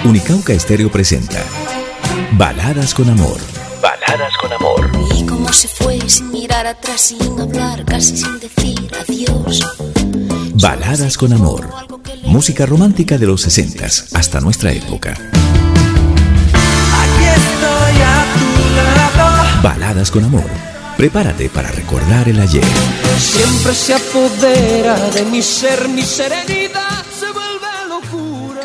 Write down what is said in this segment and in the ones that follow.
Unicauca Estéreo presenta Baladas con Amor. Baladas con Amor. Y cómo se fue sin mirar atrás, sin hablar, casi sin decir adiós. Baladas con Amor. Música romántica de los 60s hasta nuestra época. Aquí estoy a tu lado. Baladas con Amor. Prepárate para recordar el ayer. Siempre se apodera de mi ser, mi serenidad se vuelve locura.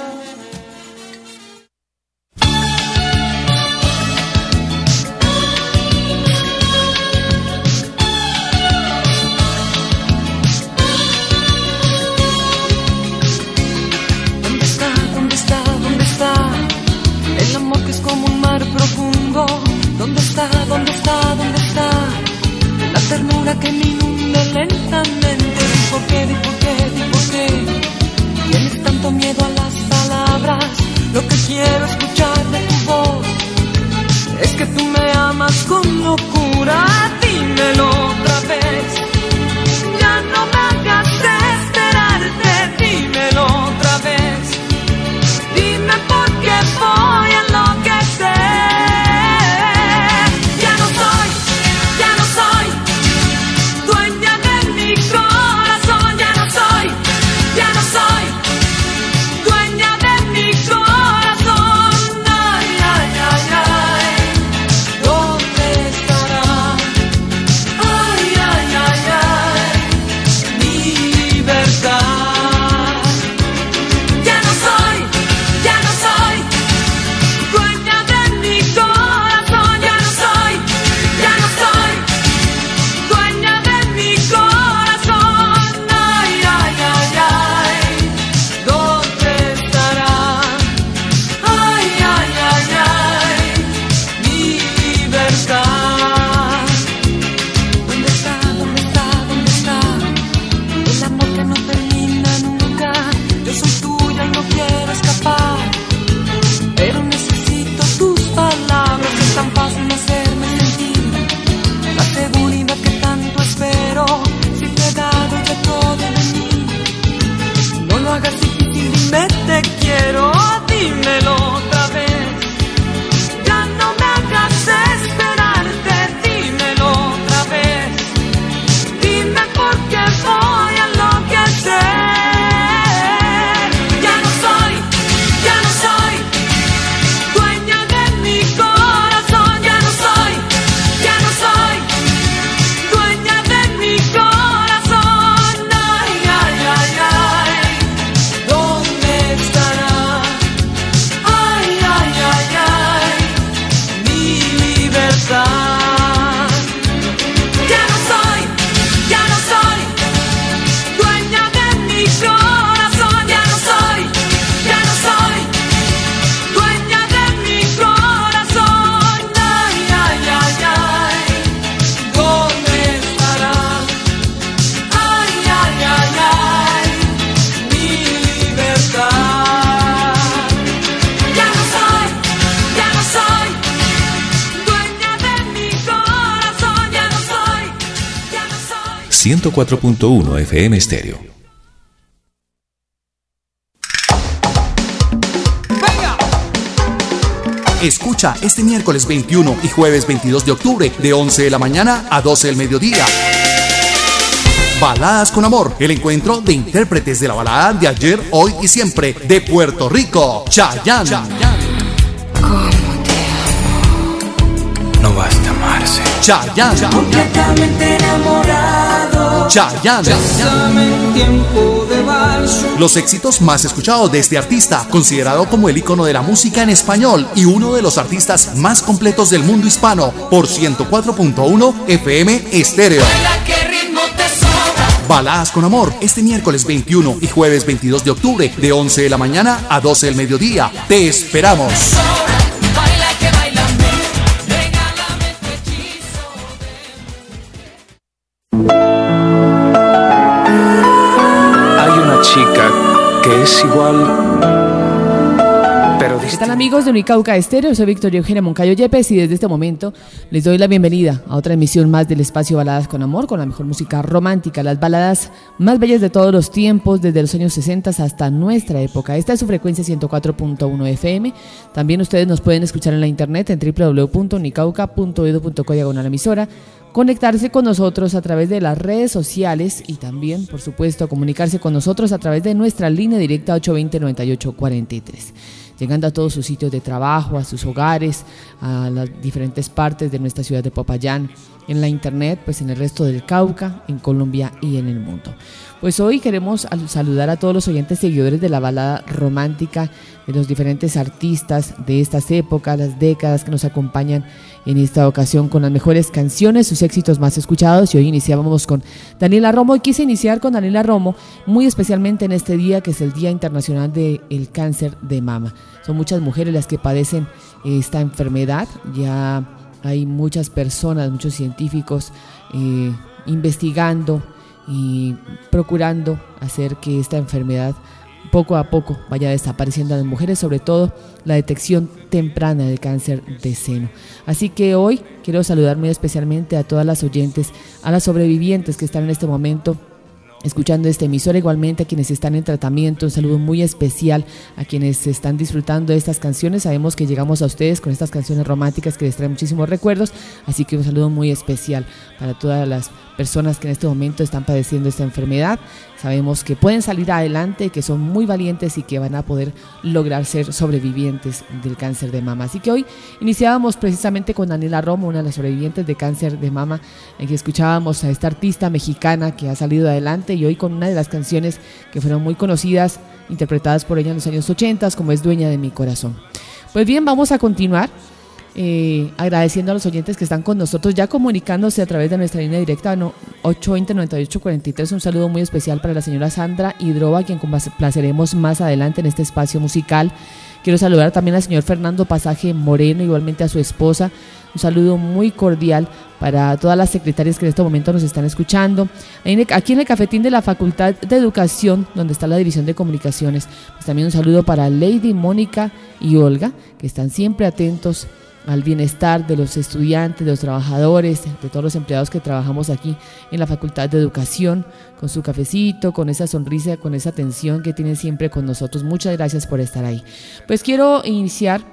¿Dónde está, dónde está, dónde está? El amor que es como un mar profundo. ¿Dónde está, dónde está, dónde está? La ternura que me inunda lentamente. Di por qué, di por qué, di por qué. Tienes tanto miedo a las palabras. Lo que quiero escuchar de tu voz es que tú me amas con locura. Dímelo otra vez. Ya no me hagas esperarte. Dímelo otra vez. Dime por qué voy a enloquecer. Ya no soy dueña de mi corazón. Ya no soy dueña de mi corazón. Ay, ay, ay, ay, ¿dónde estará? Ay, ay, ay, ay, mi libertad. Ya no soy dueña de mi corazón. Ya no soy 104.1 FM Estéreo. Escucha este miércoles 21 y jueves 22 de octubre de 11 de la mañana a 12 del mediodía. Baladas con Amor, el encuentro de intérpretes de la balada de ayer, hoy y siempre de Puerto Rico, Chayanne. No basta amarse. Chayanne. Completamente enamorado. Chayanne. Bésame en tiempo de vals. Los éxitos más escuchados de este artista, considerado como el ícono de la música en español y uno de los artistas más completos del mundo hispano, por 104.1 FM Estéreo. Baila, qué ritmo te sobra. Baladas con Amor, este miércoles 21 y jueves 22 de octubre de 11 de la mañana a 12 del mediodía. Te esperamos. Baila, que bailame. Regálame tu hechizo Hay una chica que es igual, pero ¿Qué tal, amigos de Unicauca Estéreo? Soy Victoria Eugenia Moncayo Yepes y desde este momento les doy la bienvenida a otra emisión más del espacio Baladas con Amor, con la mejor música romántica, las baladas más bellas de todos los tiempos, desde los años 60 hasta nuestra época. Esta es su frecuencia 104.1 FM. También ustedes nos pueden escuchar en la internet en www.unicauca.edu.co/emisora, conectarse con nosotros a través de las redes sociales y también, por supuesto, comunicarse con nosotros a través de nuestra línea directa 820-9843. Llegando a todos sus sitios de trabajo, a sus hogares, a las diferentes partes de nuestra ciudad de Popayán, en la internet, pues en el resto del Cauca, en Colombia y en el mundo. Pues hoy queremos saludar a todos los oyentes seguidores de la balada romántica, de los diferentes artistas de estas épocas, las décadas que nos acompañan en esta ocasión con las mejores canciones, sus éxitos más escuchados. Y hoy iniciábamos con Daniela Romo y quise iniciar con Daniela Romo muy especialmente en este día que es el Día Internacional del Cáncer de Mama. Son muchas mujeres las que padecen esta enfermedad. Ya hay muchas personas, muchos científicos investigando y procurando hacer que esta enfermedad poco a poco vaya desapareciendo a las mujeres, sobre todo la detección temprana del cáncer de seno. Así que hoy quiero saludar muy especialmente a todas las oyentes, a las sobrevivientes que están en este momento escuchando esta emisora, igualmente a quienes están en tratamiento. Un saludo muy especial a quienes están disfrutando de estas canciones. Sabemos que llegamos a ustedes con estas canciones románticas que les traen muchísimos recuerdos, así que un saludo muy especial para todas las personas que en este momento están padeciendo esta enfermedad. Sabemos que pueden salir adelante, que son muy valientes y que van a poder lograr ser sobrevivientes del cáncer de mama. Así que hoy iniciábamos precisamente con Daniela Romo, una de las sobrevivientes de cáncer de mama, en que escuchábamos a esta artista mexicana que ha salido adelante, y hoy con una de las canciones que fueron muy conocidas, interpretadas por ella en los años 80, como es Dueña de mi Corazón. Pues bien, vamos a continuar agradeciendo a los oyentes que están con nosotros, ya comunicándose a través de nuestra línea directa 820-9843. Un saludo muy especial para la señora Sandra Hidrova, quien complaceremos más adelante en este espacio musical. Quiero saludar también al señor Fernando Pasaje Moreno, igualmente a su esposa. Un saludo muy cordial para todas las secretarias que en este momento nos están escuchando. Aquí en el cafetín de la Facultad de Educación, donde está la División de Comunicaciones, pues también un saludo para Lady, Mónica y Olga, que están siempre atentos al bienestar de los estudiantes, de los trabajadores, de todos los empleados que trabajamos aquí en la Facultad de Educación, con su cafecito, con esa sonrisa, con esa atención que tienen siempre con nosotros. Muchas gracias por estar ahí. Pues quiero iniciar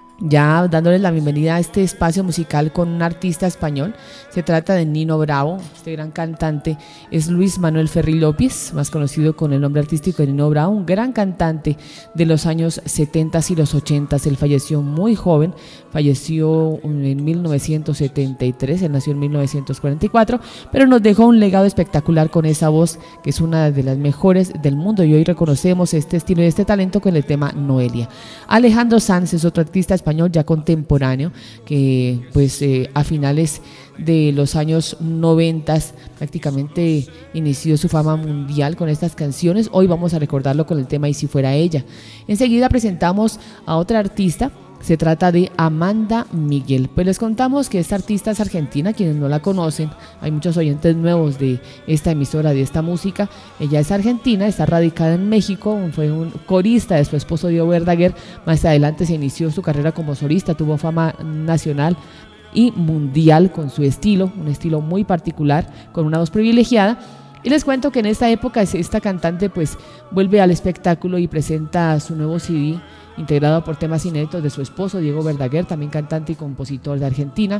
ya dándoles la bienvenida a este espacio musical con un artista español. Se trata de Nino Bravo. Este gran cantante es Luis Manuel Ferri López, más conocido con el nombre artístico de Nino Bravo, un gran cantante de los años 70 y los 80. Él falleció muy joven, falleció en 1973, él nació en 1944, pero nos dejó un legado espectacular con esa voz que es una de las mejores del mundo, y hoy reconocemos este estilo y este talento con el tema Noelia. Alejandro Sanz es otro artista español ya contemporáneo que pues a finales de los años 90 prácticamente inició su fama mundial con estas canciones. Hoy vamos a recordarlo con el tema Y si fuera ella. Enseguida presentamos a otra artista. Se trata de Amanda Miguel. Pues les contamos que esta artista es argentina, quienes no la conocen, hay muchos oyentes nuevos de esta emisora, de esta música. Ella es argentina, está radicada en México, fue un corista de su esposo Diego Verdaguer. Más adelante se inició su carrera como solista, tuvo fama nacional y mundial con su estilo, un estilo muy particular, con una voz privilegiada. Y les cuento que en esta época esta cantante pues vuelve al espectáculo y presenta su nuevo CD, integrado por temas inéditos de su esposo Diego Verdaguer, también cantante y compositor de Argentina.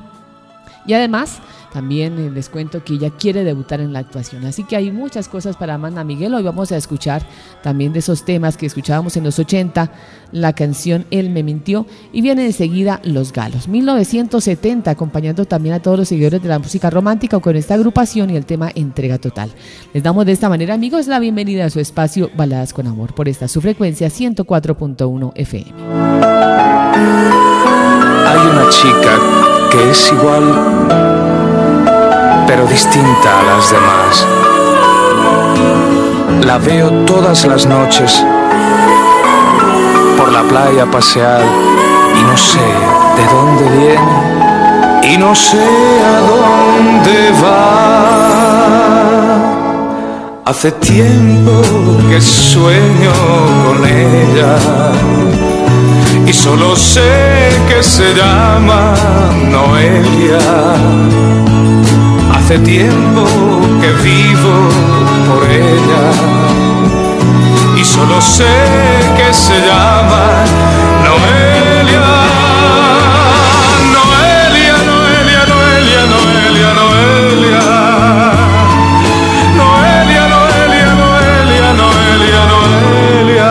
Y además también les cuento que ella quiere debutar en la actuación, así que hay muchas cosas para Amanda Miguel. Hoy vamos a escuchar también de esos temas que escuchábamos en los 80, la canción Él me mintió, y viene enseguida Los Galos, 1970, acompañando también a todos los seguidores de la música romántica con esta agrupación y el tema Entrega Total. Les damos de esta manera, amigos, la bienvenida a su espacio Baladas con Amor por esta su frecuencia 104.1 FM. Hay una chica que es igual, pero distinta a las demás. La veo todas las noches por la playa pasear y no sé de dónde viene y no sé a dónde va. Hace tiempo que sueño con ella y y solo sé que se llama Noelia. Hace tiempo que vivo por ella y solo sé que se llama Noelia. Noelia, Noelia, Noelia, Noelia, Noelia. Noelia, Noelia, Noelia, Noelia, Noelia.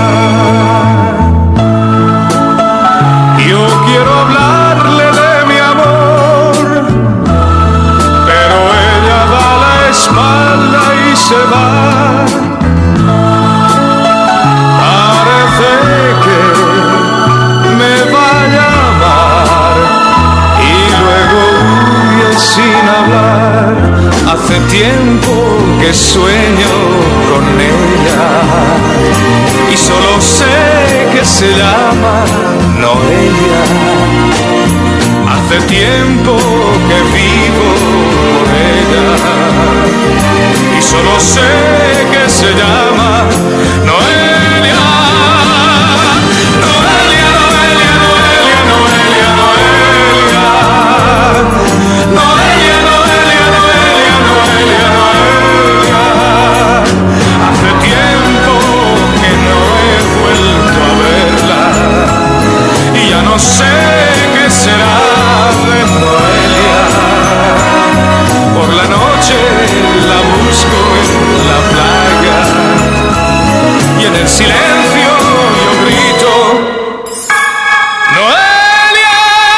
Yo quiero hablarle de mi amor, pero ella da la espalda y se va. Parece que me vaya a amar y luego huye sin hablar. Hace tiempo que sueño con ella y solo sé que se llama Noelia. Hace tiempo que vivo por ella y solo sé que se llama Noelia. Noelia, Noelia, Noelia, Noelia, Noelia. Noelia, Noelia, Noelia, Noelia, Noelia. Hace tiempo que no he vuelto a verla y ya no sé qué será de Noelia. Por la noche la busco en la playa y en el silencio yo grito Noelia.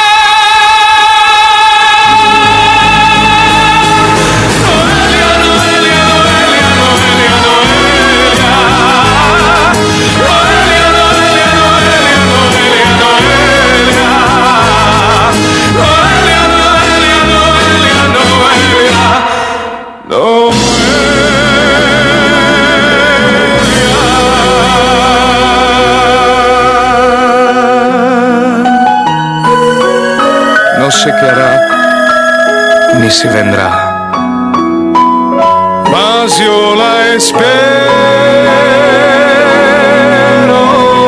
Noelia, Noelia, Noelia, Noelia, Noelia. Noelia, Noelia, Noelia, Noelia, Noelia. Noelia, Noelia, Noelia, Noelia. No sé qué hará, ni si vendrá, mas yo la espero.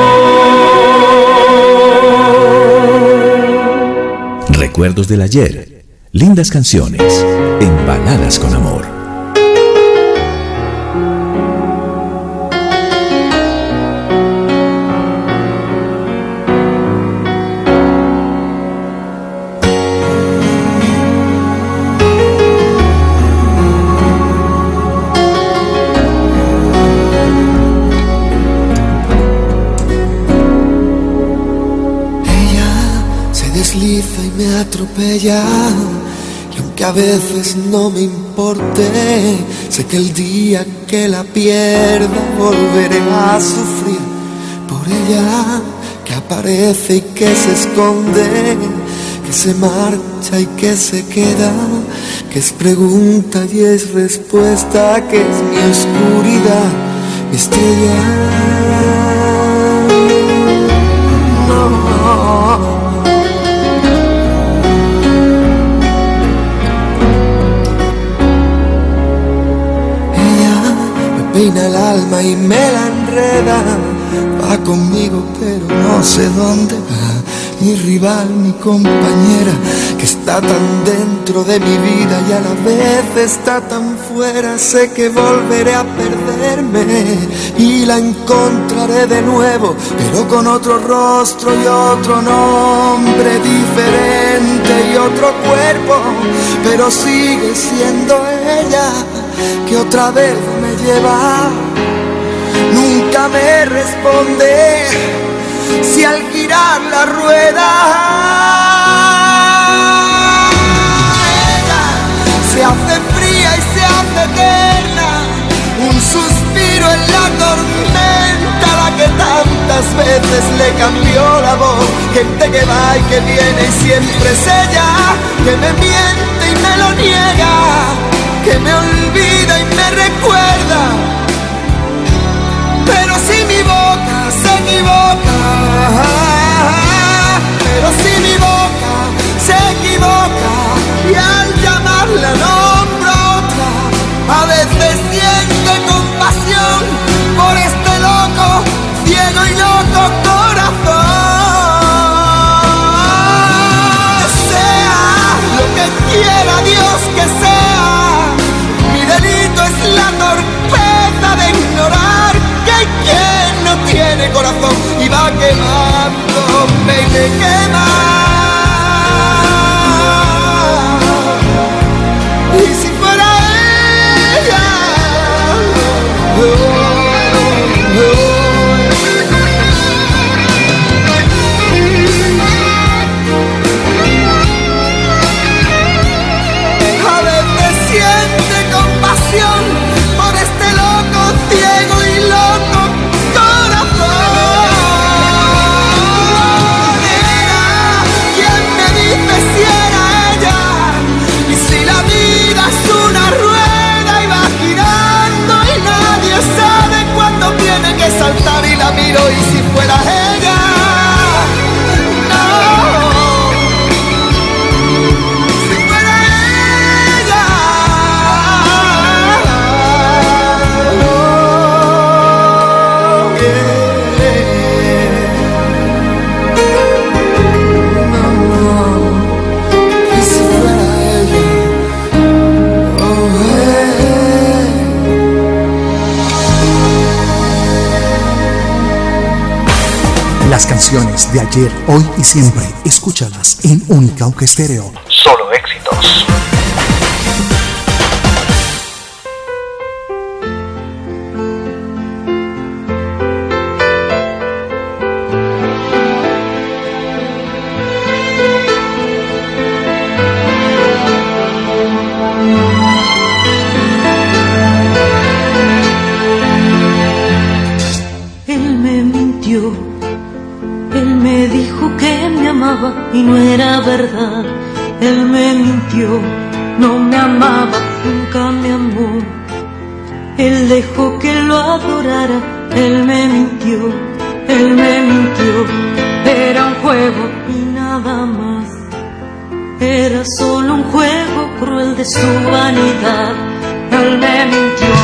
Recuerdos del ayer, lindas canciones, en Baladas con Amor. Desliza y me atropella, y aunque a veces no me importe, sé que el día que la pierda volveré a sufrir por ella, que aparece y que se esconde, que se marcha y que se queda, que es pregunta y es respuesta, que es mi oscuridad, mi estrella. No. Peina el alma y me la enreda, va conmigo pero no sé dónde va, mi rival, mi compañera, que está tan dentro de mi vida y a la vez está tan fuera. Sé que volveré a perderme y la encontraré de nuevo, pero con otro rostro y otro nombre diferente y otro cuerpo, pero sigue siendo ella que otra vez me lleva. Nunca me responde si al girar la rueda ella se hace fría y se hace eterna, un suspiro en la tormenta, la que tantas veces le cambió la voz, gente que va y que viene y siempre es ella, que me miente y me lo niega, que me olvida y me recuerda. Pero si mi boca se equivoca, pero si mi boca se equivoca y al llamarla nombro a otra, a veces siento compasión por este loco, ciego y loco corazón. el corazón y va quemándome y me quema. Y si fuera ella, a veces siente compasión por este loco, ciego y loco corazón. Era quien me dice si era ella, y si la vida es una rueda y va girando y nadie sabe cuándo tiene que saltar, y la miro y si fuera ella, no. Si fuera ella, no. Y si fuera ella, Las canciones de ayer, hoy y siempre, escúchalas en Unicauca Estéreo. Solo éxitos. Él me mintió, él me dijo que me amaba y no era verdad. Él me mintió, no me amaba, nunca me amó. Él dejó que lo adorara, él me mintió, era un juego y nada más. Era solo un juego cruel de su vanidad, él me mintió.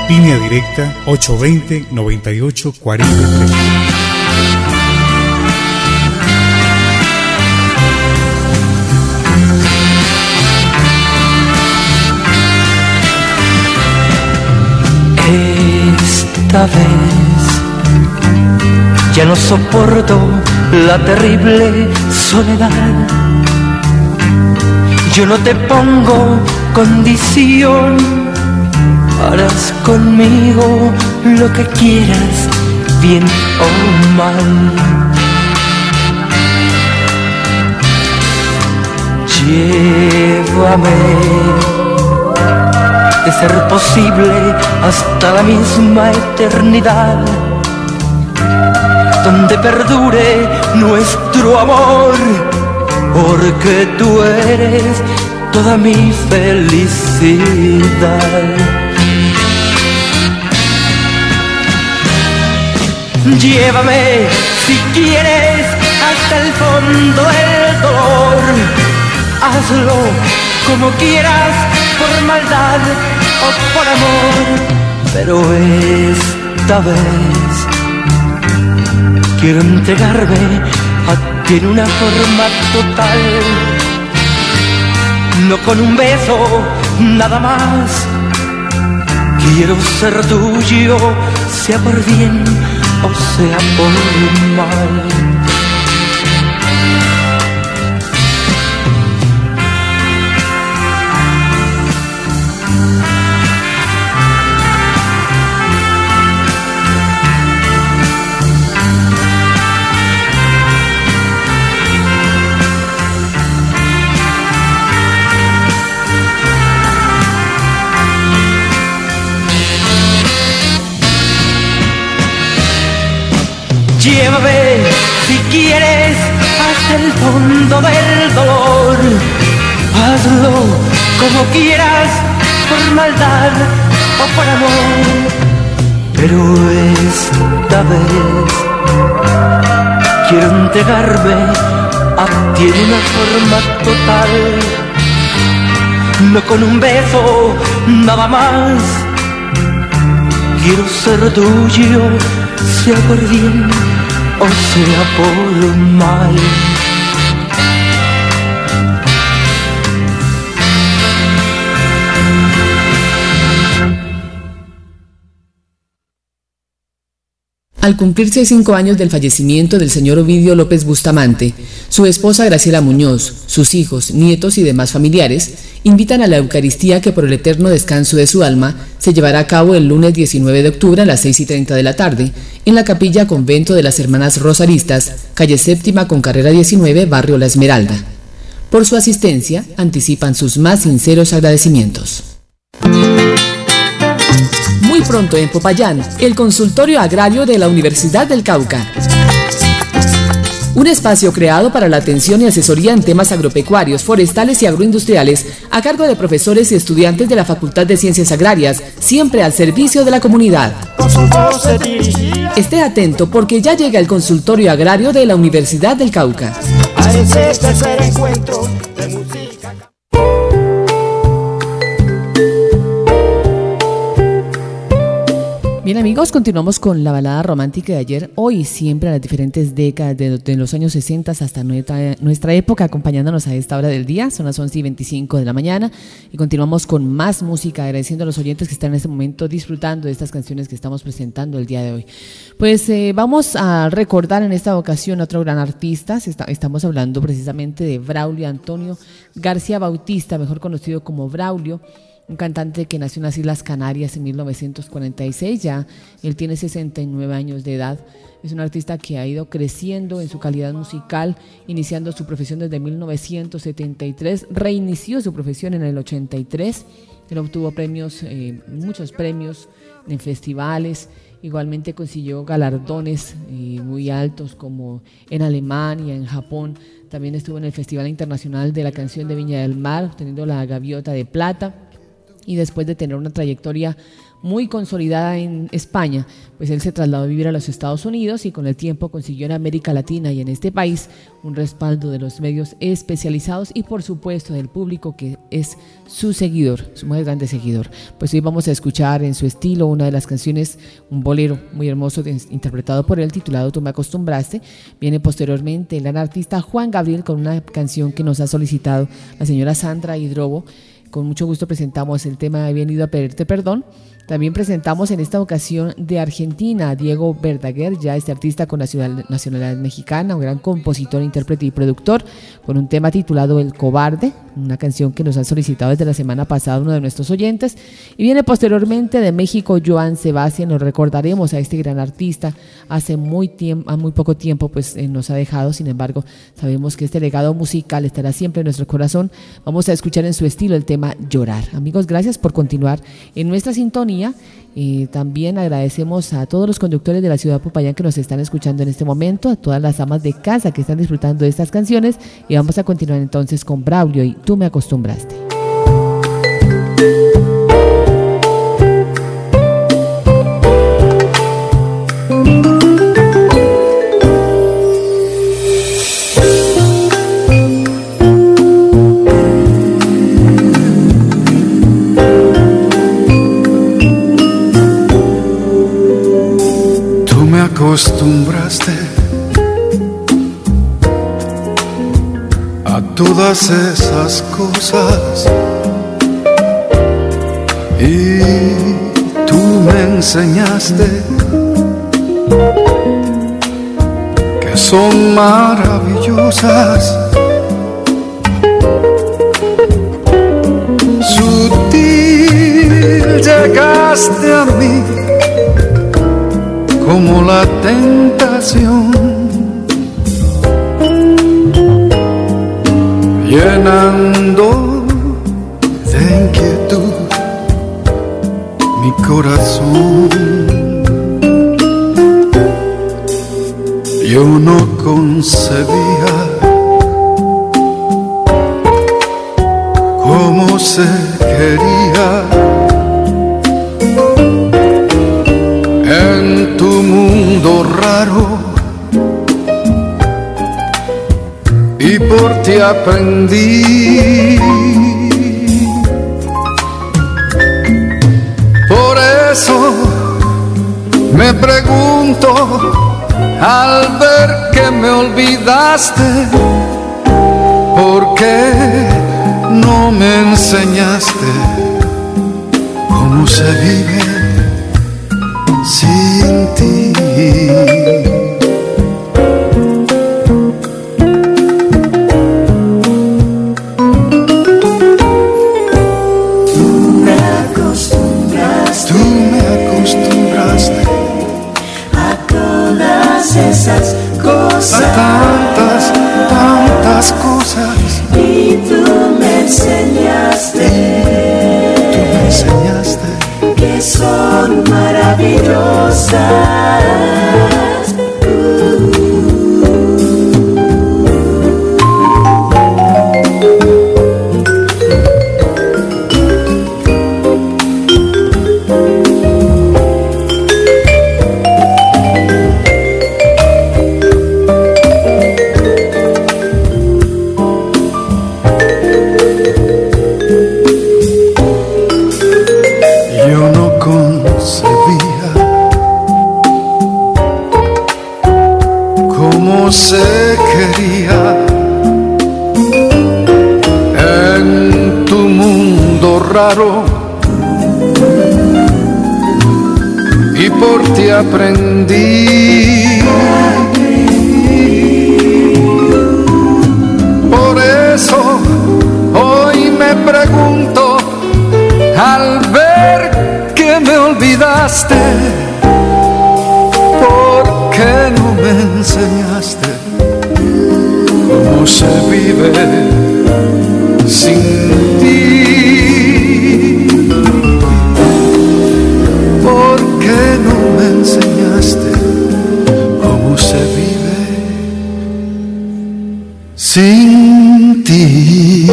Línea directa 820-9843. Esta vez ya no soporto la terrible soledad. Yo no te pongo condición, harás conmigo lo que quieras, bien o mal. Llévame, de ser posible, hasta la misma eternidad, donde perdure nuestro amor, porque tú eres toda mi felicidad. Llévame, si quieres, hasta el fondo del dolor. Hazlo como quieras, por maldad o por amor, pero esta vez quiero entregarme a ti en una forma total, no con un beso, nada más. Quiero ser tuyo, sea por bien o sea por mal. Llévame, si quieres, hasta el fondo del dolor. Hazlo como quieras, por maldad o por amor, pero esta vez quiero entregarme a ti en una forma total, no con un beso, nada más. Quiero ser tuyo, sea por bien o sea por mal. Al cumplirse 5 años del fallecimiento del señor Ovidio López Bustamante, su esposa Graciela Muñoz, sus hijos, nietos y demás familiares invitan a la Eucaristía que por el eterno descanso de su alma se llevará a cabo el lunes 19 de octubre a las 6:30 de la tarde en la capilla Convento de las Hermanas Rosaristas, calle Séptima con carrera 19, barrio La Esmeralda. Por su asistencia anticipan sus más sinceros agradecimientos. Muy pronto en Popayán, el consultorio agrario de la Universidad del Cauca. Un espacio creado para la atención y asesoría en temas agropecuarios, forestales y agroindustriales a cargo de profesores y estudiantes de la Facultad de Ciencias Agrarias, siempre al servicio de la comunidad. Esté atento porque ya llega el consultorio agrario de la Universidad del Cauca. A ese tercer encuentro de música. Bien amigos, continuamos con la balada romántica de ayer, hoy siempre a las diferentes décadas de los años 60 hasta nuestra época, acompañándonos a esta hora del día. Son las 11:25 de la mañana y continuamos con más música, agradeciendo a los oyentes que están en este momento disfrutando de estas canciones que estamos presentando el día de hoy. Pues vamos a recordar en esta ocasión a otro gran artista. Estamos hablando precisamente de Braulio Antonio García Bautista, mejor conocido como Braulio, un cantante que nació en las Islas Canarias en 1946, ya él tiene 69 años de edad. Es un artista que ha ido creciendo en su calidad musical, iniciando su profesión desde 1973, reinició su profesión en el 83, él obtuvo premios, muchos premios en festivales, igualmente consiguió galardones muy altos como en Alemania, en Japón, también estuvo en el Festival Internacional de la Canción de Viña del Mar, obteniendo la Gaviota de Plata. Y después de tener una trayectoria muy consolidada en España, pues él se trasladó a vivir a los Estados Unidos y con el tiempo consiguió en América Latina y en este país un respaldo de los medios especializados y por supuesto del público que es su seguidor, su más grande seguidor. Pues hoy vamos a escuchar en su estilo una de las canciones, un bolero muy hermoso interpretado por él titulado Tú me acostumbraste. Viene posteriormente el gran artista Juan Gabriel con una canción que nos ha solicitado la señora Sandra Hidrobo. Con mucho gusto presentamos el tema He venido a pedirte perdón. También presentamos en esta ocasión de Argentina a Diego Verdaguer, ya este artista con nacionalidad mexicana, un gran compositor, intérprete y productor, con un tema titulado El Cobarde, una canción que nos han solicitado desde la semana pasada uno de nuestros oyentes. Y viene posteriormente de México Joan Sebastián. Nos recordaremos a este gran artista hace muy poco tiempo, pues nos ha dejado. Sin embargo, sabemos que este legado musical estará siempre en nuestro corazón. Vamos a escuchar en su estilo el tema Llorar. Amigos, gracias por continuar en nuestra sintonía. También agradecemos a todos los conductores de la ciudad de Popayán que nos están escuchando en este momento, a todas las amas de casa que están disfrutando de estas canciones, y vamos a continuar entonces con Braulio y Tú me acostumbraste. Acostumbraste a todas esas cosas y tú me enseñaste que son maravillosas. Sutil llegaste a mí como la tentación, llenando de inquietud mi corazón. Yo no concebía cómo se quería en tu mundo raro, y por ti aprendí. Por eso me pregunto al ver que me olvidaste, ¿por qué no me enseñaste cómo se vive sin ti? Tú me acostumbraste a todas esas cosas, a tantas cosas, y tú me enseñaste que son maravillosas. Se quería en tu mundo raro, y por ti aprendí. Por eso hoy me pregunto al ver que me olvidaste, ¿por qué no me enseñaste cómo se vive sin ti? ¿Por qué no me enseñaste cómo se vive sin ti?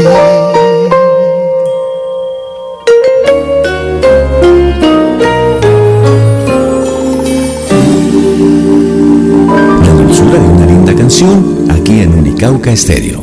diversión aquí en Unicauca Estéreo.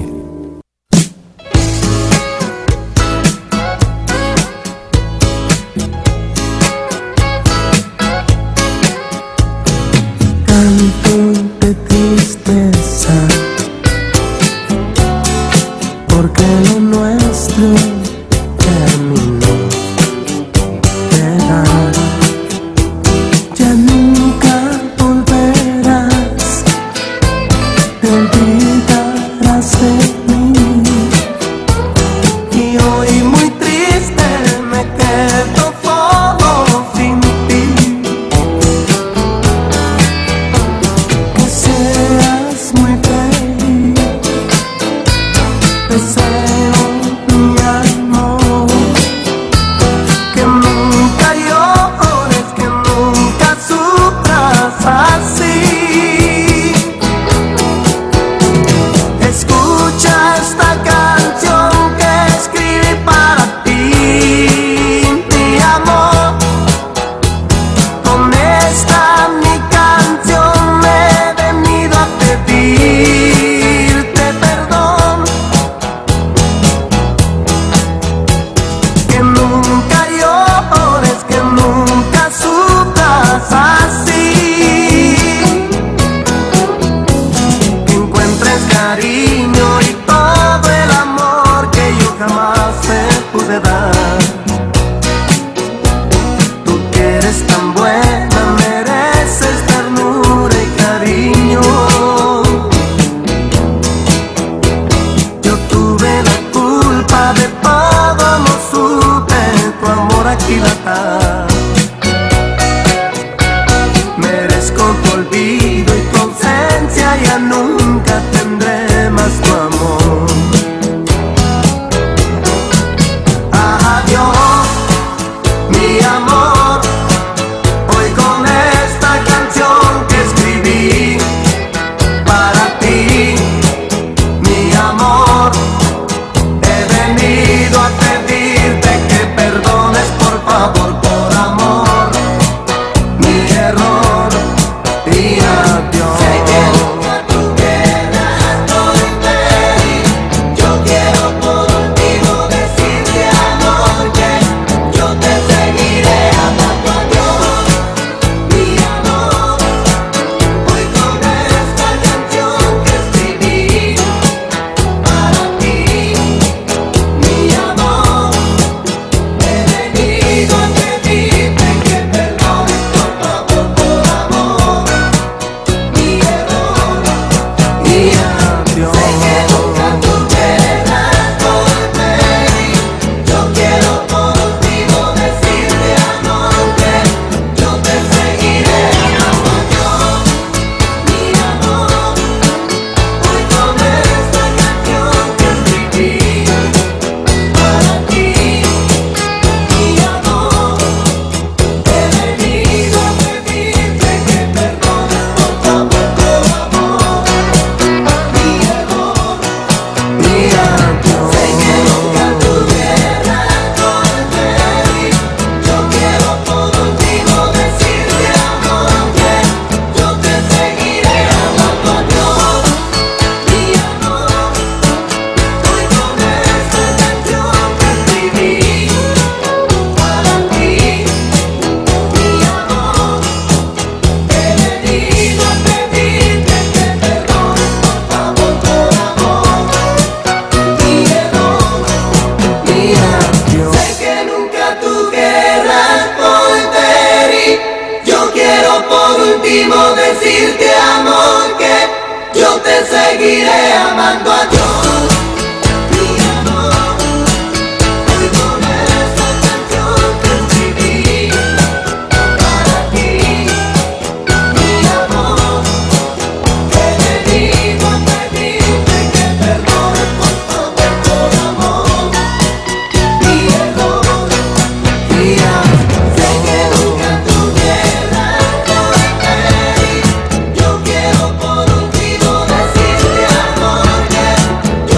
Yo quiero por último decirte amor que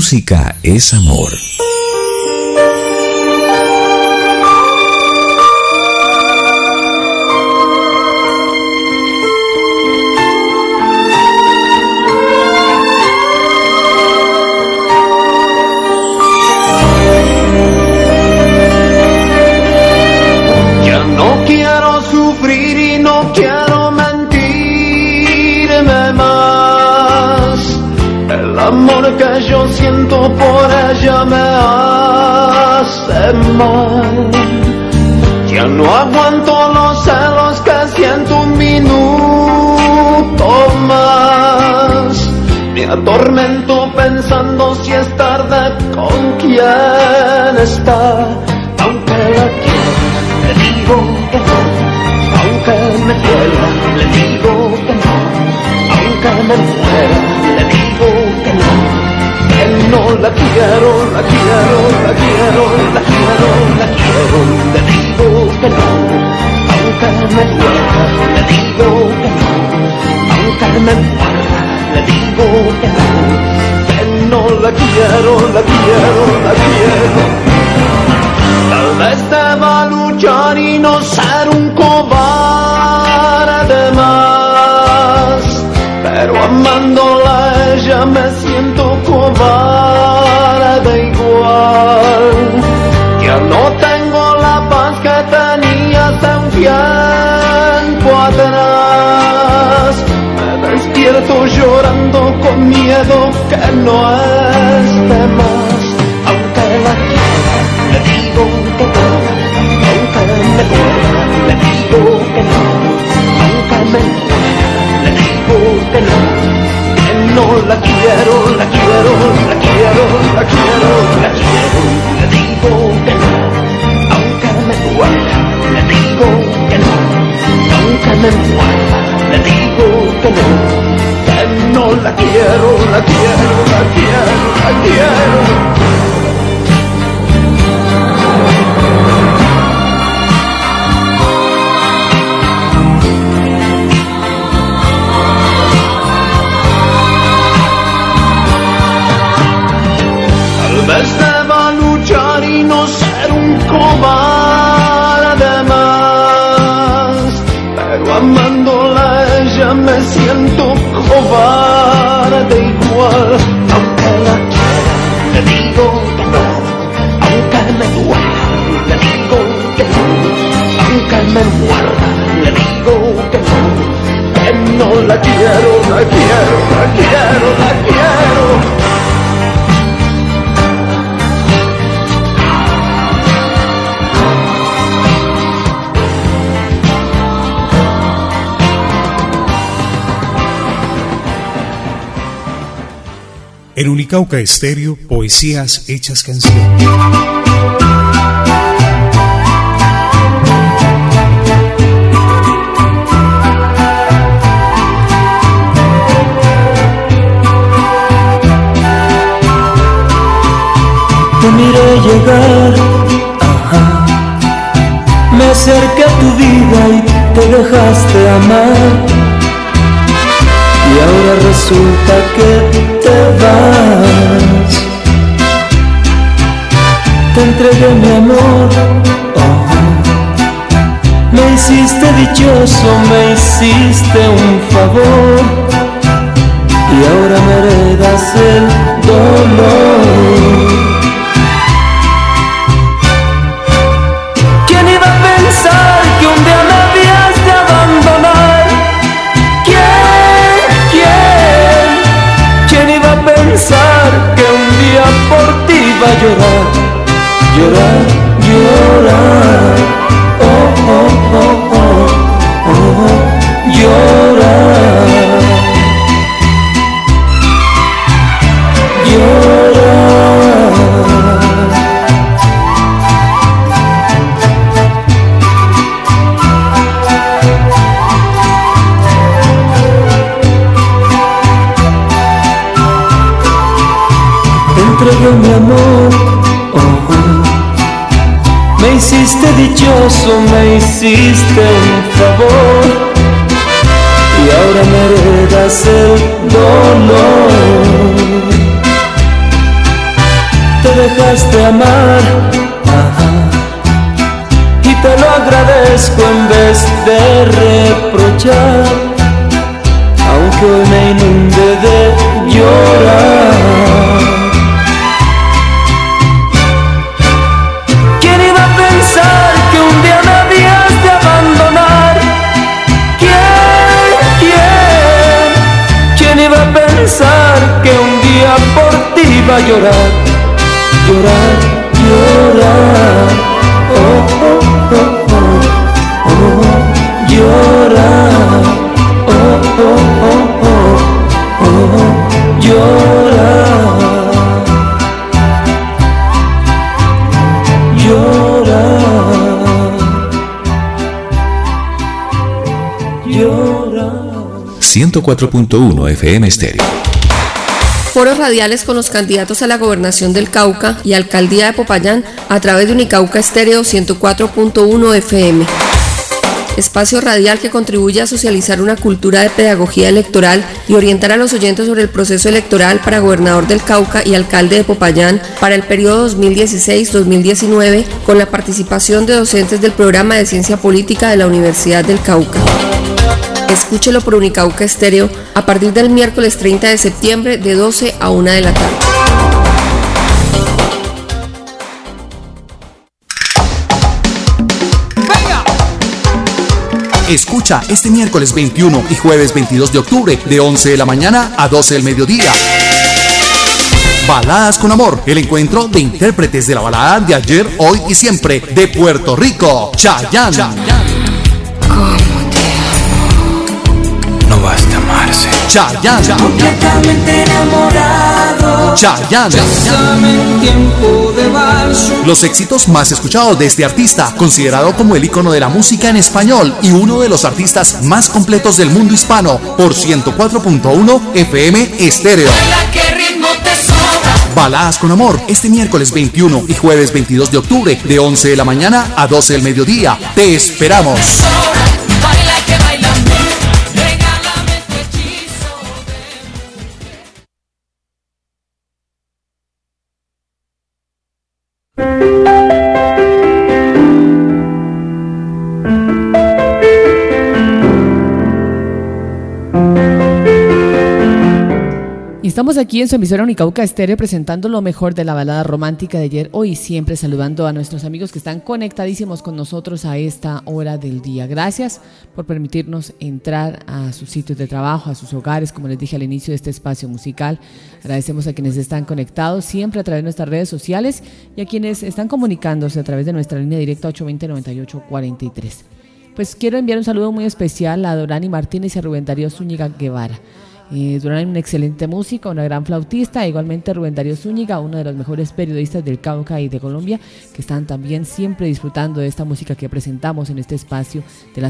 música es amor. Ya no quiero sufrir y no quiero mentirme más. El amor que yo siento por ella me hace mal. Ya no aguanto los celos que siento un minuto más. Me atormento pensando si es tarde con quién está. Aunque la quiero, le digo que no. Aunque me duela, le digo que no. Aunque me muera, le digo que no. Que no la quiero, la quiero, la quiero, la quiero, la quiero. Le digo que no. Aunque me duela, le digo que no. Aunque me muera, le digo que no. Que no la quiero, la quiero, la quiero. Tal vez deba luchar y no ser un cobarde más, pero amándola a ella me siento cobarde igual. Ya no tengo la paz que tenía hace un tiempo atrás. Me despierto llorando con miedo que no esté más. Aunque la quiera, le digo que no. Aunque me duela, le digo que no. Aunque me muera, le digo que no. Que no la quiero, la quiero, la quiero, la quiero, la quiero. Le digo que no. Aunque me duela, le digo que no. Aunque me muera, le digo que no. Que no la quiero, la quiero, la quiero, la quiero. Tal vez deba luchar y no ser un cobarde más, pero amándola a ella me siento cobarde igual. Aunque la quiera, le digo que no. Aunque me duela, le digo que no. Aunque me muerda, le digo que no. Que no la quiero, la quiero, la quiero, la quiero. En Unicauca Estéreo, poesías hechas canción. Te miré llegar, ajá. Me acerqué a tu vida y te dejaste amar. Y ahora resulta que te vas. Te entregué mi amor, oh. Me hiciste dichoso, me hiciste un favor. Y ahora me heredas el dolor. ¿Quién iba a pensar que un día me habías de abandonar? ¿Quién iba a pensar que un día por ti iba a llorar, llorar, llorar, oh, oh, oh, oh, oh, llorar, llorar. Entregué mi amor, oh. Me hiciste dichoso, me hiciste un favor. Y ahora me heredas el dolor. dejaste amar, y te lo agradezco en vez de reprochar, aunque hoy me inunde de llorar. ¿Quién iba a pensar que un día me habías de abandonar? ¿Quién iba a pensar que un día por ti iba a llorar, llorar, llorar, oh, oh, oh, oh, oh, llorar, oh, oh, oh, oh, oh, llorar, llorar, llorar. 104.1 FM Estéreo. Foros radiales con los candidatos a la gobernación del Cauca y alcaldía de Popayán a través de Unicauca Estéreo 104.1 FM. Espacio radial que contribuye a socializar una cultura de pedagogía electoral y orientar a los oyentes sobre el proceso electoral para gobernador del Cauca y alcalde de Popayán para el periodo 2016-2019 con la participación de docentes del programa de Ciencia Política de la Universidad del Cauca. Escúchelo por Unicauca Estéreo a partir del miércoles 30 de septiembre de 12 a 1 de la tarde. Escucha este miércoles 21 y jueves 22 de octubre de 11 de la mañana a 12 del mediodía. Baladas con Amor, el encuentro de intérpretes de la balada de ayer, hoy y siempre de Puerto Rico, Chayanne. No basta amarse. Chayanne. Completamente enamorado. Chayanne. Tiempo de vals. Los éxitos más escuchados de este artista, considerado como el ícono de la música en español y uno de los artistas más completos del mundo hispano, por 104.1 FM Estéreo. Baladas con Amor, este miércoles 21 y jueves 22 de octubre de 11 de la mañana a 12 del mediodía. Te esperamos. Estamos aquí en su emisora Unicauca Estéreo presentando lo mejor de la balada romántica de ayer, hoy y siempre, saludando a nuestros amigos que están conectadísimos con nosotros a esta hora del día. Gracias por permitirnos entrar a sus sitios de trabajo, a sus hogares, como les dije al inicio de este espacio musical. Agradecemos a quienes están conectados siempre a través de nuestras redes sociales y a quienes están comunicándose a través de nuestra línea directa 820-9843. Pues quiero enviar un saludo muy especial a Dorani Martínez y a Rubén Darío Zúñiga Guevara. Durán, un excelente músico, una gran flautista, igualmente Rubén Darío Zúñiga, uno de los mejores periodistas del Cauca y de Colombia, que están también siempre disfrutando de esta música que presentamos en este espacio de la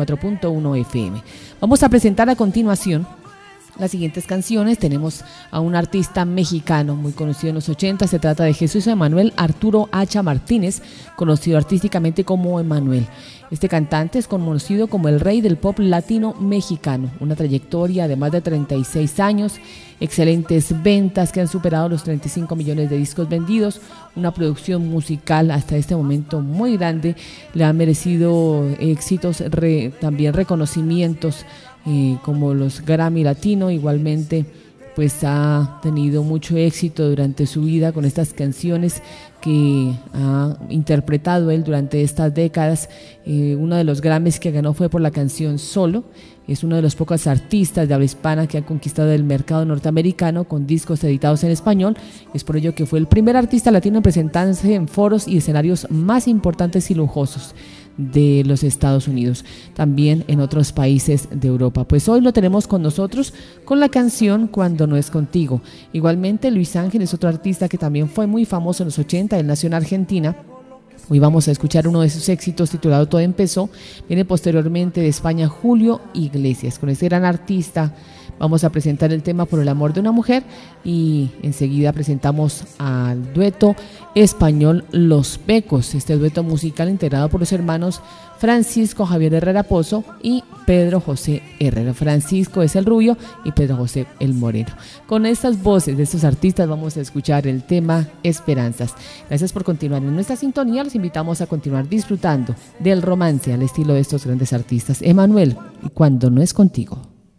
104.1 FM. Vamos a presentar a continuación las siguientes canciones. Tenemos a un artista mexicano muy conocido en los 80, se trata de Jesús Emanuel Arturo Hacha Martínez, conocido artísticamente como Emanuel. Este cantante es conocido como el rey del pop latino mexicano, una trayectoria de más de 36 años, excelentes ventas que han superado los 35 millones de discos vendidos, una producción musical hasta este momento muy grande, le ha merecido éxitos, también reconocimientos como los Grammy Latino. Igualmente pues ha tenido mucho éxito durante su vida con estas canciones que ha interpretado él durante estas décadas. Uno de los Grammys que ganó fue por la canción Solo. Es uno de los pocos artistas de habla hispana que ha conquistado el mercado norteamericano con discos editados en español. Es por ello que fue el primer artista latino en presentarse en foros y escenarios más importantes y lujosos de los Estados Unidos, también en otros países de Europa. Pues hoy lo tenemos con nosotros con la canción Cuando no es contigo. Igualmente Luis Ángel es otro artista que también fue muy famoso en los 80, él nació en Argentina. Hoy vamos a escuchar uno de sus éxitos titulado Todo empezó. Viene posteriormente de España Julio Iglesias. Con este gran artista Vamos a presentar el tema Por el amor de una mujer y enseguida presentamos al dueto español Los Pecos, este dueto musical integrado por los hermanos Francisco Javier Herrera Pozo y Pedro José Herrera. Francisco es el rubio y Pedro José el moreno. Con estas voces de estos artistas vamos a escuchar el tema Esperanzas. Gracias por continuar en nuestra sintonía. Los invitamos a continuar disfrutando del romance al estilo de estos grandes artistas. Emanuel, Cuando no es contigo.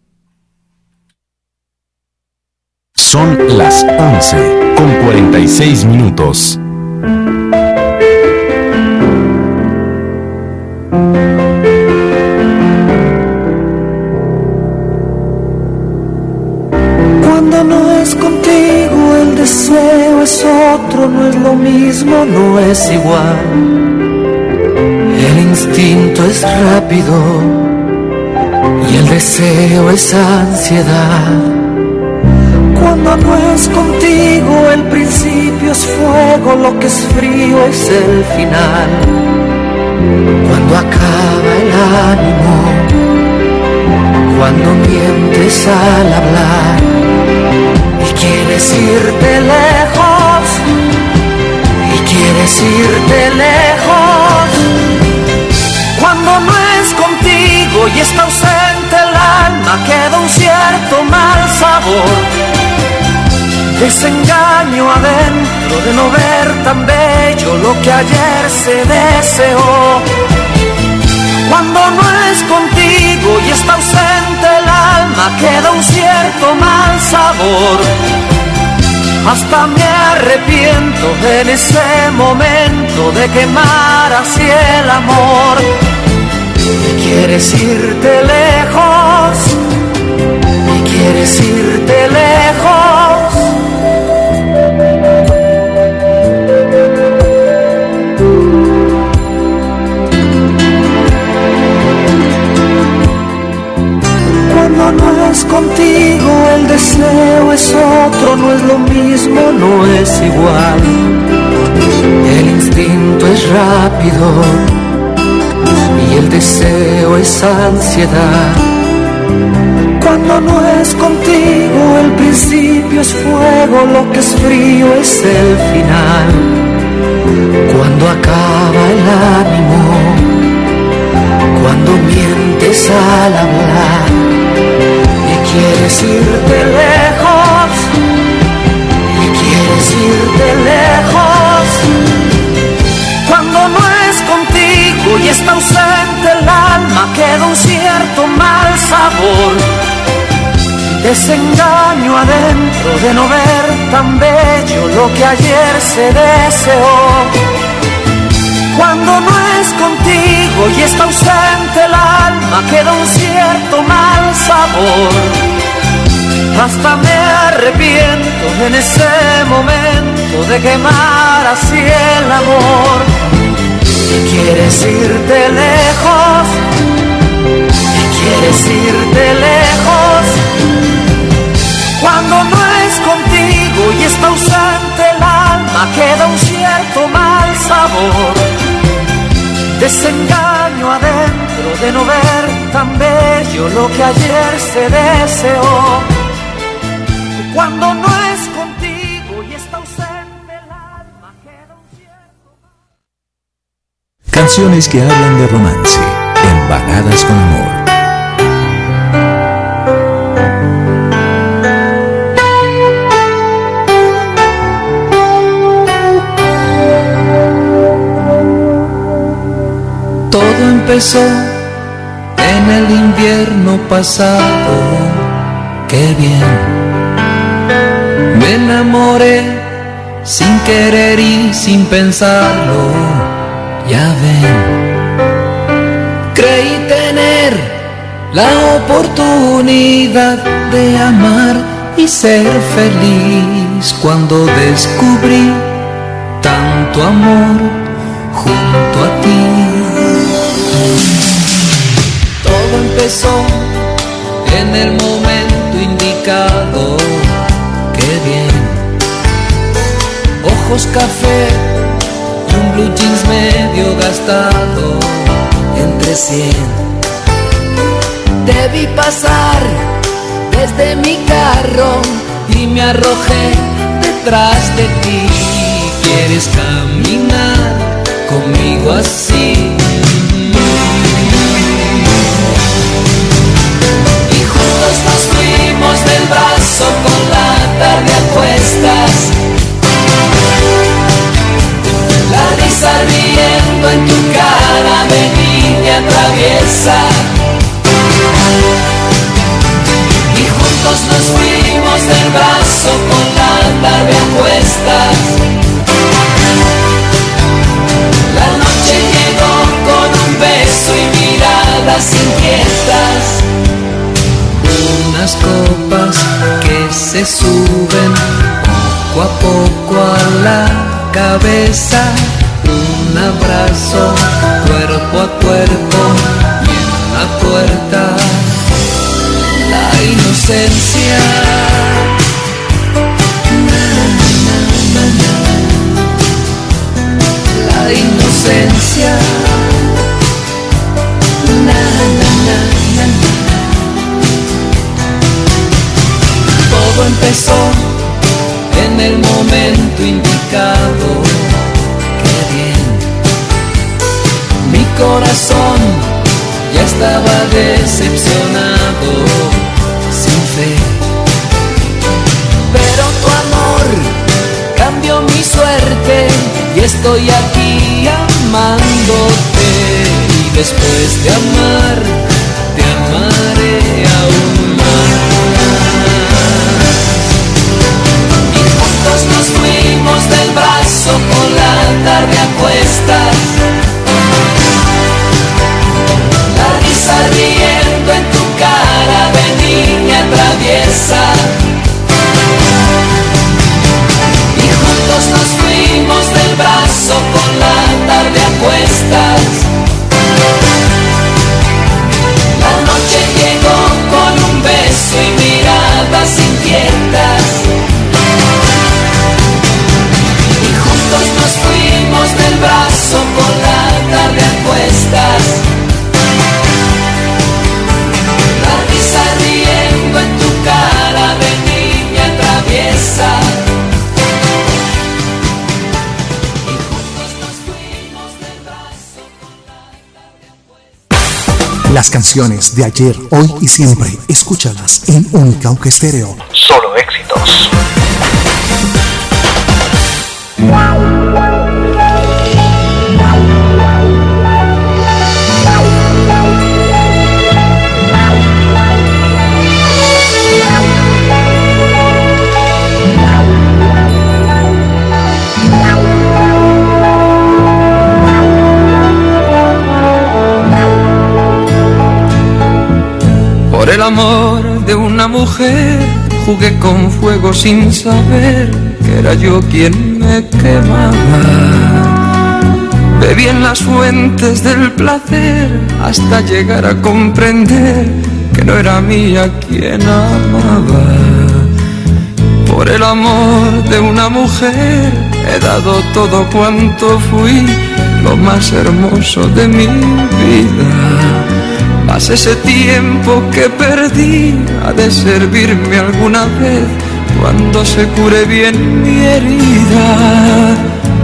Son las 11:46. Cuando no es contigo, el deseo es otro, no es lo mismo, no es igual. El instinto es rápido y el deseo es ansiedad. Cuando no es contigo, el principio es fuego, lo que es frío es el final. Cuando acaba el ánimo, cuando mientes al hablar y quieres irte lejos, y quieres irte lejos. Cuando no es contigo y está ausente el alma, queda un cierto mal sabor. Desengaño adentro de no ver tan bello lo que ayer se deseó. Cuando no es contigo y está ausente el alma, queda un cierto mal sabor. Hasta me arrepiento en ese momento de quemar así el amor. Y quieres irte lejos, y quieres irte lejos. Cuando no es contigo, el deseo es otro, no es lo mismo, no es igual. El instinto es rápido y el deseo es ansiedad. Cuando no es contigo, el principio es fuego, lo que es frío es el final. Cuando acaba el ánimo, cuando mientes al hablar y quieres irte lejos, y quieres irte lejos. Cuando no es contigo y está ausente el alma, queda un cierto mal sabor. Desengaño adentro de no ver tan bello lo que ayer se deseó. Cuando no es contigo y está ausente el alma, queda un cierto mal sabor. Hasta me arrepiento en ese momento de quemar así el amor. Y quieres irte lejos, y quieres irte lejos. Cuando no es contigo y está ausente el alma, queda un cierto mal sabor. Desengaño adentro de no ver tan bello lo que ayer se deseó. Cuando no es contigo y está ausente el alma, queda un cierto mal. Canciones que hablan de romance, en Baladas con Amor. Todo empezó en el invierno pasado, qué bien. Me enamoré sin querer y sin pensarlo, ya ven. Creí tener la oportunidad de amar y ser feliz cuando descubrí tanto amor junto a ti. Todo empezó en el momento indicado, qué bien. Ojos café y un blue jeans medio gastado entre 100. Debí pasar desde mi carro y me arrojé detrás de ti. ¿Quieres caminar conmigo así? Y juntos nos fuimos del brazo con la tarde a cuestas, la risa riendo en tu cara de niña traviesa. Y juntos nos fuimos del brazo con la tarde a cuestas. La noche llegó con un beso y miradas inquietas. Unas copas que se suben poco a poco a la cabeza. Un abrazo cuerpo a cuerpo y en la puerta la inocencia. La inocencia. Todo empezó en el momento indicado. Qué bien. Mi corazón ya estaba decepcionado, sin fe. Pero tu amor cambió mi suerte y estoy aquí amándote. Y después de amar, te amaré aún más. Y juntos nos fuimos del brazo con la tarde a cuestas. La risa riendo en tu cara de niña traviesa. Y juntos nos fuimos del brazo con la tarde a cuestas. La noche llegó con un beso y miradas inquietas. Y juntos nos fuimos del brazo con la tarde a cuestas. La risa riendo en tu cara de niña traviesa. Las canciones de ayer, hoy y siempre, escúchalas en Unicauca Estéreo. Solo éxitos. Por el amor de una mujer jugué con fuego sin saber que era yo quien me quemaba. Bebí en las fuentes del placer hasta llegar a comprender que no era mía quien amaba. Por el amor de una mujer he dado todo cuanto fui, lo más hermoso de mi vida. Mas ese tiempo que perdí ha de servirme alguna vez cuando se cure bien mi herida.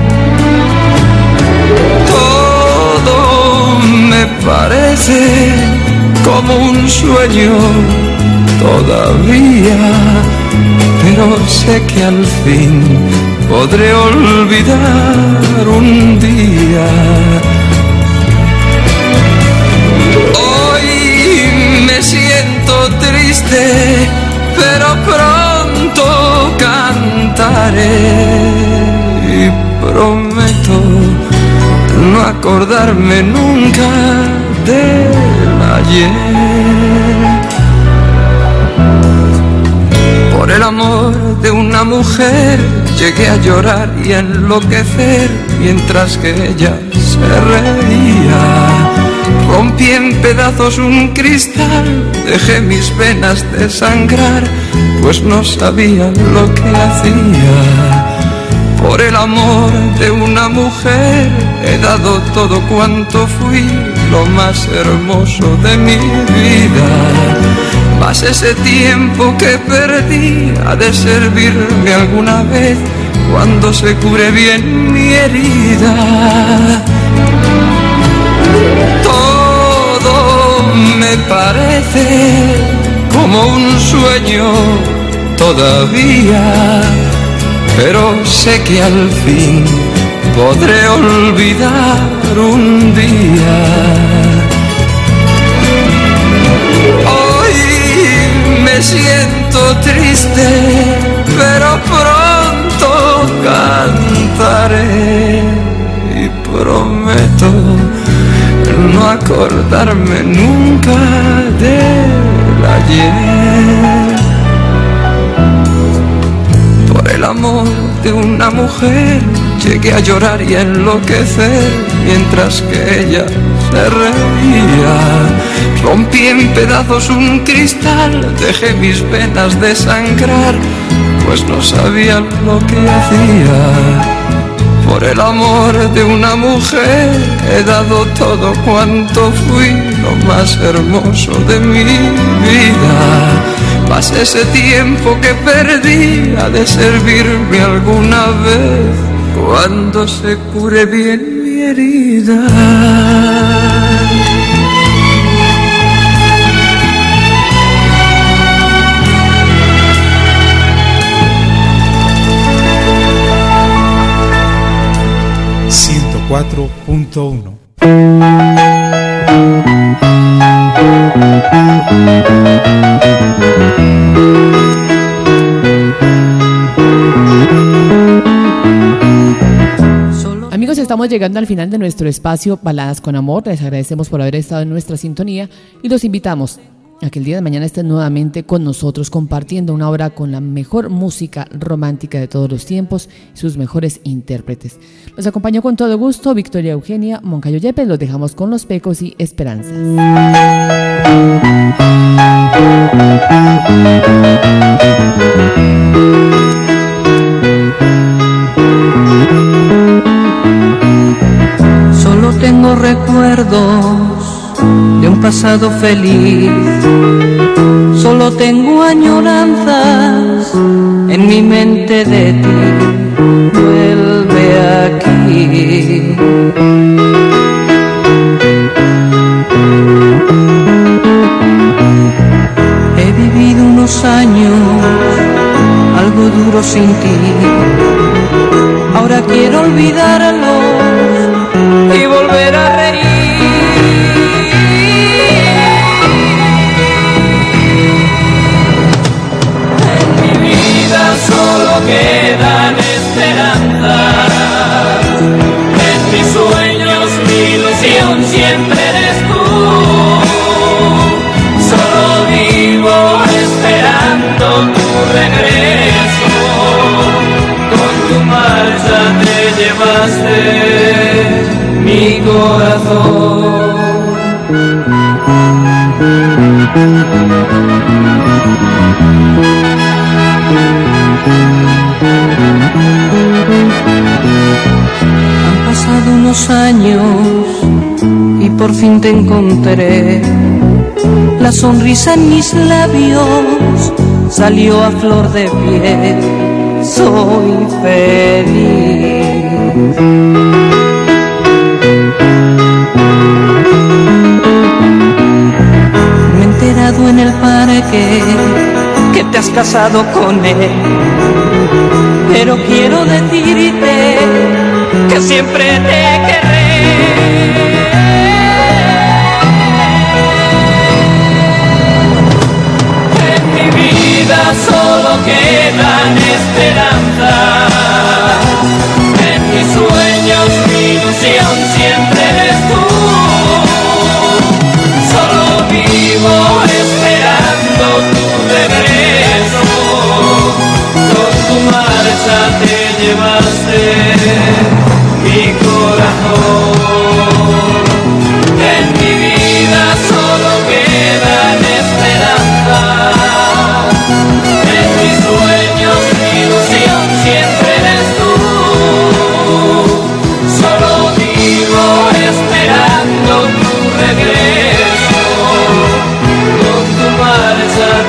Todo me parece como un sueño todavía, pero sé que al fin podré olvidar un día. Me siento triste, pero pronto cantaré y prometo no acordarme nunca del ayer. Por el amor de una mujer llegué a llorar y a enloquecer mientras que ella se reía. Rompí en pedazos un cristal, dejé mis venas desangrar, pues no sabía lo que hacía. Por el amor de una mujer he dado todo cuanto fui, lo más hermoso de mi vida. Mas ese tiempo que perdí ha de servirme alguna vez cuando se cure bien mi herida. Todo me parece como un sueño todavía, pero sé que al fin podré olvidar un día. Hoy me siento triste, pero pronto cantaré y prometo no acordarme nunca del ayer. Por el amor de una mujer llegué a llorar y a enloquecer mientras que ella se reía. Rompí en pedazos un cristal, dejé mis venas desangrar, pues no sabía lo que hacía. Por el amor de una mujer he dado todo cuanto fui, lo más hermoso de mi vida. Mas ese tiempo que perdí ha de servirme alguna vez cuando se cure bien mi herida. .1. Amigos, estamos llegando al final de nuestro espacio Baladas con Amor. Les agradecemos por haber estado en nuestra sintonía y los invitamos a que el día de mañana estén nuevamente con nosotros compartiendo una hora con la mejor música romántica de todos los tiempos y sus mejores intérpretes. Los acompañó con todo gusto Victoria Eugenia Moncayo Yepes. Los dejamos con Los Pecos y Esperanzas. Solo tengo recuerdos de un pasado feliz, solo tengo añoranzas en mi mente de ti. Vuelve aquí. He vivido unos años algo duros sin ti, ahora quiero olvidarlos y volver a reír. Solo quedan esperanzas, en mis sueños mi ilusión siempre eres tú. Solo vivo esperando tu regreso, con tu marcha te llevaste mi corazón. Han pasado unos años y por fin te encontré. La sonrisa en mis labios salió a flor de piel. Soy feliz. Me he enterado en el parque que te has casado con él, pero quiero decirte que siempre te querré. En mi vida solo quedan esperanzas, en mis sueños mi ilusión siempre eres tú. Solo vivo esperando tu regreso, con tu marcha te llevaste mi corazón. En mi vida solo quedan esperanzas, en mis sueños mi ilusión siempre eres tú. Solo vivo esperando tu regreso, con tu marcha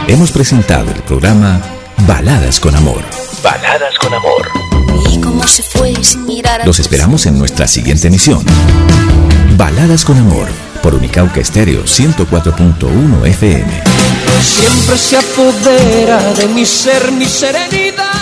Hemos presentado el programa Baladas con Amor. Baladas con Amor. Y cómo se fue sin mirar Los esperamos en nuestra siguiente emisión. Baladas con Amor, por Unicauca Estéreo 104.1 FM. Siempre se apodera de mi ser, mi serenidad.